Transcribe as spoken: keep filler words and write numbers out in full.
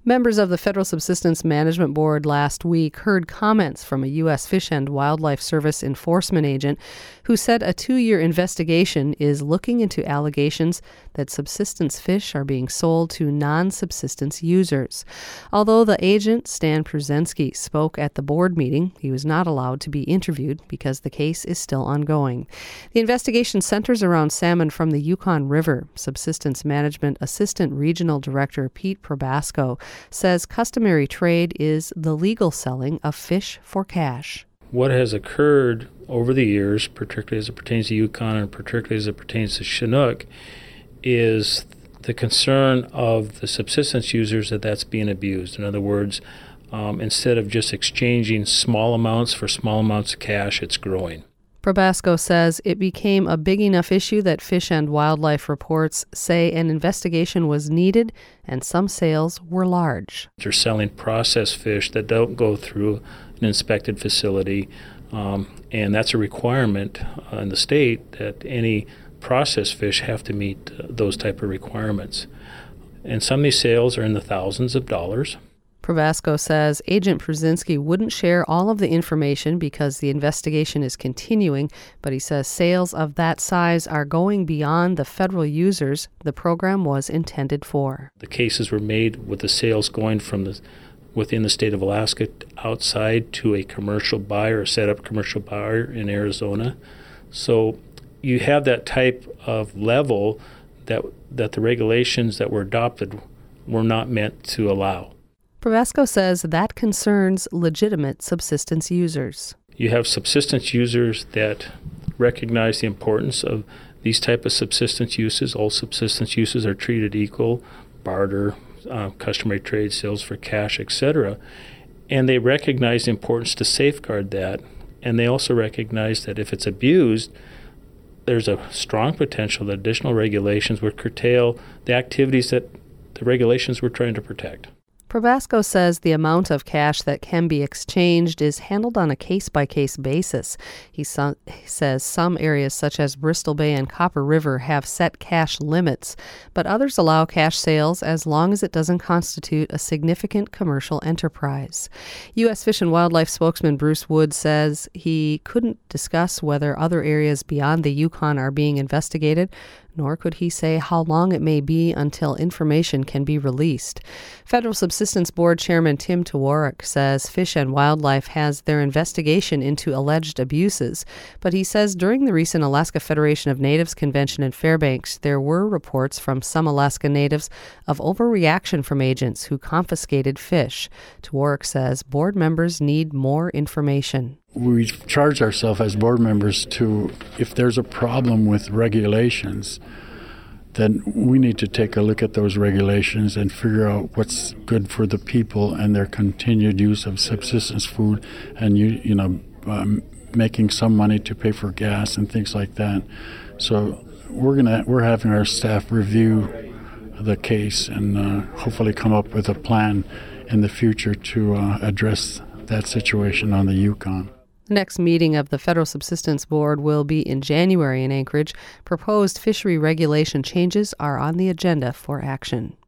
Members of the Federal Subsistence Management Board last week heard comments from a U S Fish and Wildlife Service enforcement agent who said a two-year investigation is looking into allegations that subsistence fish are being sold to non-subsistence users. Although the agent, Stan Prusensky, spoke at the board meeting, he was not allowed to be interviewed because the case is still ongoing. The investigation centers around salmon from the Yukon River. Subsistence Management Assistant Regional Director Pete Probasco says customary trade is the legal selling of fish for cash. What has occurred over the years, particularly as it pertains to Yukon and particularly as it pertains to Chinook, is the concern of the subsistence users that that's being abused. In other words, um, instead of just exchanging small amounts for small amounts of cash, it's growing. Probasco says it became a big enough issue that Fish and Wildlife reports say an investigation was needed and some sales were large. They're selling processed fish that don't go through an inspected facility, um, and that's a requirement uh, in the state that any processed fish have to meet uh, those type of requirements. And some of these sales are in the thousands of dollars. Probasco says Agent Prusensky wouldn't share all of the information because the investigation is continuing, but he says sales of that size are going beyond the federal users the program was intended for. The cases were made with the sales going from the within the state of Alaska outside to a commercial buyer, a set-up commercial buyer in Arizona. So you have that type of level that that the regulations that were adopted were not meant to allow. Probasco says that concerns legitimate subsistence users. You have subsistence users that recognize the importance of these type of subsistence uses. All subsistence uses are treated equal, barter, uh, customary trade, sales for cash, et cetera. And they recognize the importance to safeguard that. And they also recognize that if it's abused, there's a strong potential that additional regulations would curtail the activities that the regulations were trying to protect. Probasco says the amount of cash that can be exchanged is handled on a case-by-case basis. He, so- he says some areas such as Bristol Bay and Copper River have set cash limits, but others allow cash sales as long as it doesn't constitute a significant commercial enterprise. U S Fish and Wildlife spokesman Bruce Wood says he couldn't discuss whether other areas beyond the Yukon are being investigated, nor could he say how long it may be until information can be released. Federal Subsistence Board Chairman Tim Tawarek says Fish and Wildlife has their investigation into alleged abuses, but he says during the recent Alaska Federation of Natives Convention in Fairbanks, there were reports from some Alaska Natives of overreaction from agents who confiscated fish. Tawarek says board members need more information. We charge ourselves as board members to, if there's a problem with regulations, then we need to take a look at those regulations and figure out what's good for the people and their continued use of subsistence food and, you, you know, um, making some money to pay for gas and things like that. So we're gonna we're having our staff review the case and uh, hopefully come up with a plan in the future to uh, address that situation on the Yukon. The next meeting of the Federal Subsistence Board will be in January in Anchorage. Proposed fishery regulation changes are on the agenda for action.